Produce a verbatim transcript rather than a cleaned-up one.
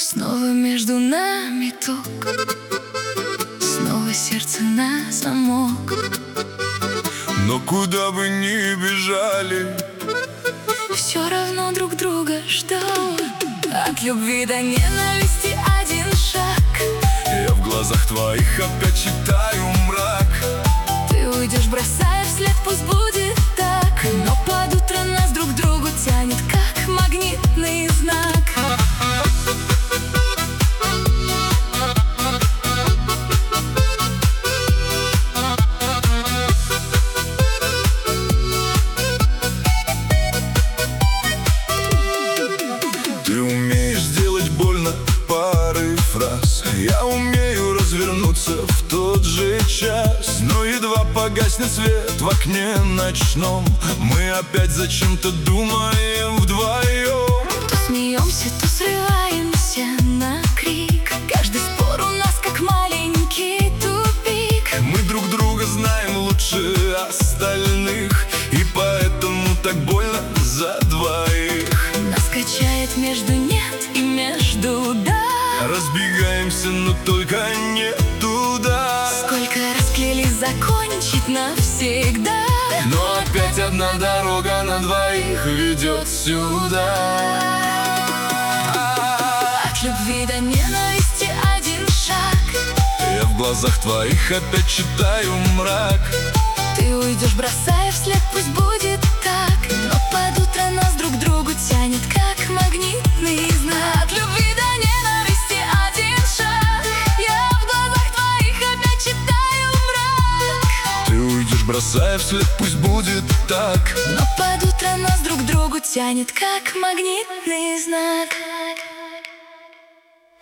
Снова между нами ток, снова сердце на замок. Но куда бы ни бежали, все равно друг друга ждал. От любви до ненависти один шаг. Я в глазах твоих опять читаю мрак. Ты уйдешь, бросая вслед, пусть будет так. Но под утро нас друг к другу тянет, как магнитный знак. Ты умеешь сделать больно парой фраз. Я умею развернуться в тот же час. Но едва погаснет свет в окне ночном, мы опять зачем-то думаем вдвоем. То смеемся, то срываемся на крик. Каждый спор у нас как маленький тупик. Мы друг друга знаем лучше остальных, и поэтому так больно за двоих. Нас качает между нет и между да. Разбегаемся, но только не туда. Сколько раз клялись закончить навсегда, Но опять одна дорога на двоих ведет сюда. от любви до ненависти один шаг. Я в глазах твоих опять читаю мрак. Ты уйдешь, бросая вслед, пусть будет так. Но под утро нас друг к другу тянет, как магнитный знак. От любви до ненависти один шаг. Я в глазах твоих опять читаю мрак. Ты уйдешь, бросая вслед, пусть будет так. Но под утро нас друг к другу тянет, как магнитный знак.